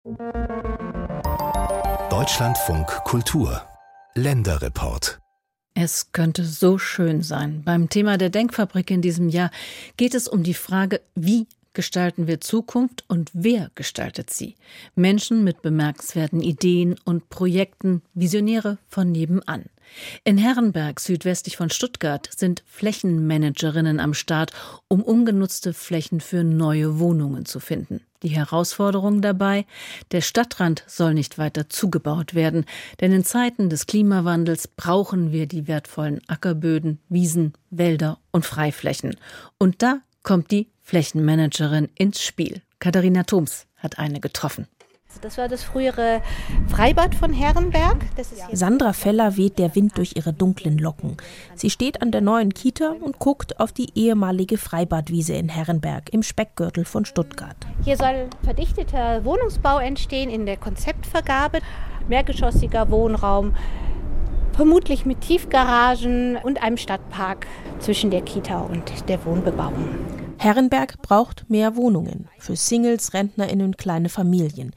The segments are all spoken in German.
Deutschlandfunk Kultur Länderreport. Es könnte so schön sein. Beim Thema der Denkfabrik in diesem Jahr geht es um die Frage, wie gestalten wir Zukunft und wer gestaltet sie? Menschen mit bemerkenswerten Ideen und Projekten, Visionäre von nebenan. In Herrenberg, südwestlich von Stuttgart, sind Flächenmanagerinnen am Start, um ungenutzte Flächen für neue Wohnungen zu finden. Die Herausforderung dabei: Der Stadtrand soll nicht weiter zugebaut werden, denn in Zeiten des Klimawandels brauchen wir die wertvollen Ackerböden, Wiesen, Wälder und Freiflächen. Und da kommt die Flächenmanagerin ins Spiel. Katharina Thoms hat eine getroffen. Das war das frühere Freibad von Herrenberg. Sandra Feller weht der Wind durch ihre dunklen Locken. Sie steht an der neuen Kita und guckt auf die ehemalige Freibadwiese in Herrenberg im Speckgürtel von Stuttgart. Hier soll verdichteter Wohnungsbau entstehen in der Konzeptvergabe. Mehrgeschossiger Wohnraum, vermutlich mit Tiefgaragen und einem Stadtpark zwischen der Kita und der Wohnbebauung. Herrenberg braucht mehr Wohnungen für Singles, RentnerInnen, kleine Familien.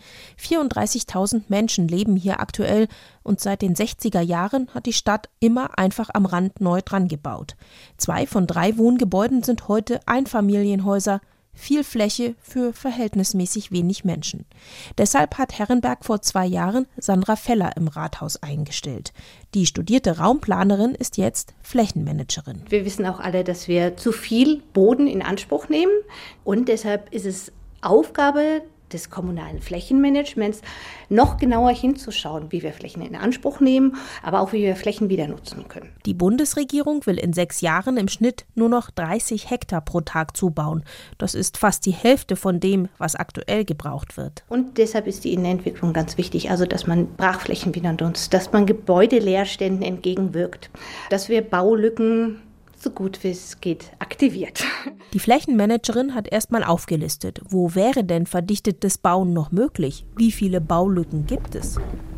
34.000 Menschen leben hier aktuell und seit den 60er Jahren hat die Stadt immer einfach am Rand neu dran gebaut. 2 von 3 Wohngebäuden sind heute Einfamilienhäuser, viel Fläche für verhältnismäßig wenig Menschen. Deshalb hat Herrenberg vor 2 Jahren Sandra Feller im Rathaus eingestellt. Die studierte Raumplanerin ist jetzt Flächenmanagerin. Wir wissen auch alle, dass wir zu viel Boden in Anspruch nehmen und deshalb ist es Aufgabe des kommunalen Flächenmanagements, noch genauer hinzuschauen, wie wir Flächen in Anspruch nehmen, aber auch wie wir Flächen wieder nutzen können. Die Bundesregierung will in 6 Jahren im Schnitt nur noch 30 Hektar pro Tag zubauen. Das ist fast die Hälfte von dem, was aktuell gebraucht wird. Und deshalb ist die Innenentwicklung ganz wichtig, also dass man Brachflächen wieder nutzt, dass man Gebäudeleerständen entgegenwirkt, dass wir Baulücken so gut wie es geht aktiviert. Die Flächenmanagerin hat erstmal aufgelistet, wo wäre denn verdichtetes Bauen noch möglich? Wie viele Baulücken gibt es?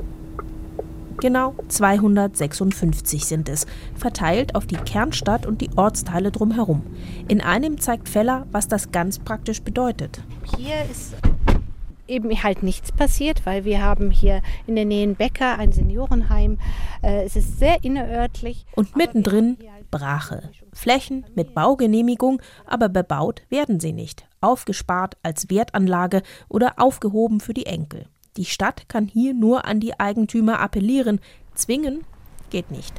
Genau 256 sind es, verteilt auf die Kernstadt und die Ortsteile drumherum. In einem zeigt Feller, was das ganz praktisch bedeutet. Hier ist eben halt nichts passiert, weil wir haben hier in der Nähe Becker ein Seniorenheim. Es ist sehr innerörtlich. Und mittendrin Brache. Flächen mit Baugenehmigung, aber bebaut werden sie nicht. Aufgespart als Wertanlage oder aufgehoben für die Enkel. Die Stadt kann hier nur an die Eigentümer appellieren. Zwingen geht nicht.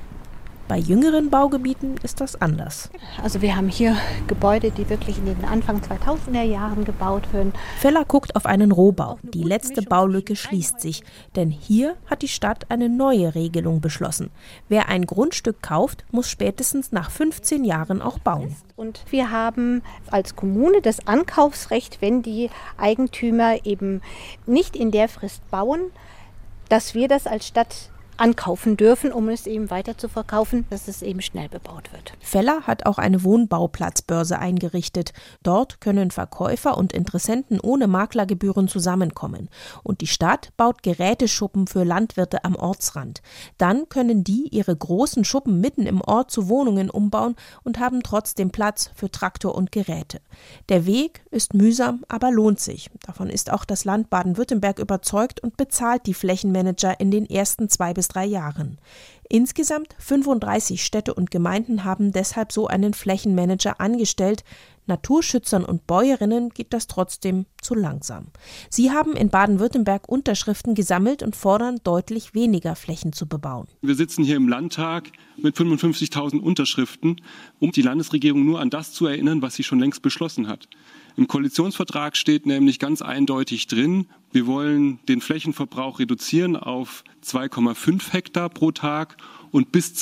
Bei jüngeren Baugebieten ist das anders. Also wir haben hier Gebäude, die wirklich in den Anfang 2000er Jahren gebaut wurden. Feller guckt auf einen Rohbau. Die letzte Baulücke schließt sich. Denn hier hat die Stadt eine neue Regelung beschlossen. Wer ein Grundstück kauft, muss spätestens nach 15 Jahren auch bauen. Und wir haben als Kommune das Ankaufsrecht, wenn die Eigentümer eben nicht in der Frist bauen, dass wir das als Stadt ankaufen dürfen, um es eben weiter zu verkaufen, dass es eben schnell bebaut wird. Feller hat auch eine Wohnbauplatzbörse eingerichtet. Dort können Verkäufer und Interessenten ohne Maklergebühren zusammenkommen. Und die Stadt baut Geräteschuppen für Landwirte am Ortsrand. Dann können die ihre großen Schuppen mitten im Ort zu Wohnungen umbauen und haben trotzdem Platz für Traktor und Geräte. Der Weg ist mühsam, aber lohnt sich. Davon ist auch das Land Baden-Württemberg überzeugt und bezahlt die Flächenmanager in den ersten 2 bis 3 Jahren. Insgesamt 35 Städte und Gemeinden haben deshalb so einen Flächenmanager angestellt. Naturschützern und Bäuerinnen geht das trotzdem zu langsam. Sie haben in Baden-Württemberg Unterschriften gesammelt und fordern, deutlich weniger Flächen zu bebauen. Wir sitzen hier im Landtag mit 55.000 Unterschriften, um die Landesregierung nur an das zu erinnern, was sie schon längst beschlossen hat. Im Koalitionsvertrag steht nämlich ganz eindeutig drin, wir wollen den Flächenverbrauch reduzieren auf 2,5 Hektar pro Tag und bis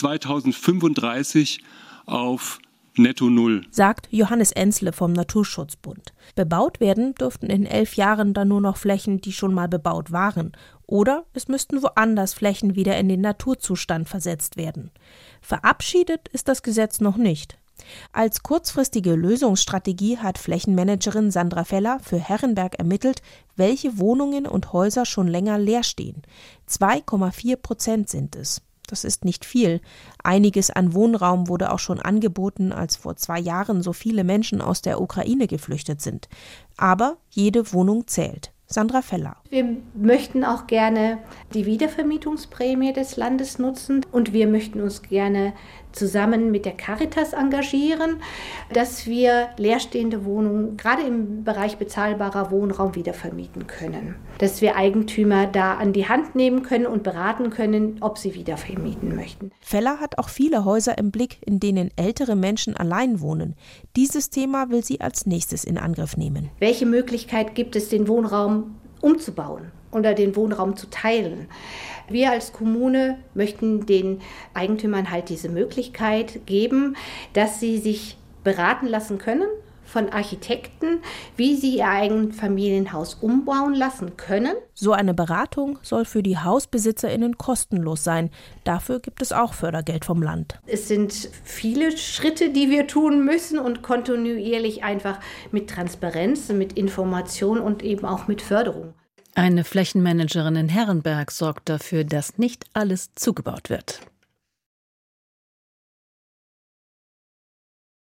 2035 auf netto null, sagt Johannes Enzle vom Naturschutzbund. Bebaut werden dürften in 11 Jahren dann nur noch Flächen, die schon mal bebaut waren. Oder es müssten woanders Flächen wieder in den Naturzustand versetzt werden. Verabschiedet ist das Gesetz noch nicht. Als kurzfristige Lösungsstrategie hat Flächenmanagerin Sandra Feller für Herrenberg ermittelt, welche Wohnungen und Häuser schon länger leer stehen. 2,4% sind es. Das ist nicht viel. Einiges an Wohnraum wurde auch schon angeboten, als vor 2 Jahren so viele Menschen aus der Ukraine geflüchtet sind. Aber jede Wohnung zählt. Sandra Feller. Wir möchten auch gerne die Wiedervermietungsprämie des Landes nutzen und wir möchten uns gerne zusammen mit der Caritas engagieren, dass wir leerstehende Wohnungen gerade im Bereich bezahlbarer Wohnraum wiedervermieten können. Dass wir Eigentümer da an die Hand nehmen können und beraten können, ob sie wiedervermieten möchten. Feller hat auch viele Häuser im Blick, in denen ältere Menschen allein wohnen. Dieses Thema will sie als nächstes in Angriff nehmen. Welche Möglichkeit gibt es, den Wohnraum umzubauen oder den Wohnraum zu teilen? Wir als Kommune möchten den Eigentümern halt diese Möglichkeit geben, dass sie sich beraten lassen können von Architekten, wie sie ihr Eigenfamilienhaus umbauen lassen können. So eine Beratung soll für die HausbesitzerInnen kostenlos sein. Dafür gibt es auch Fördergeld vom Land. Es sind viele Schritte, die wir tun müssen und kontinuierlich einfach mit Transparenz, mit Information und eben auch mit Förderung. Eine Flächenmanagerin in Herrenberg sorgt dafür, dass nicht alles zugebaut wird.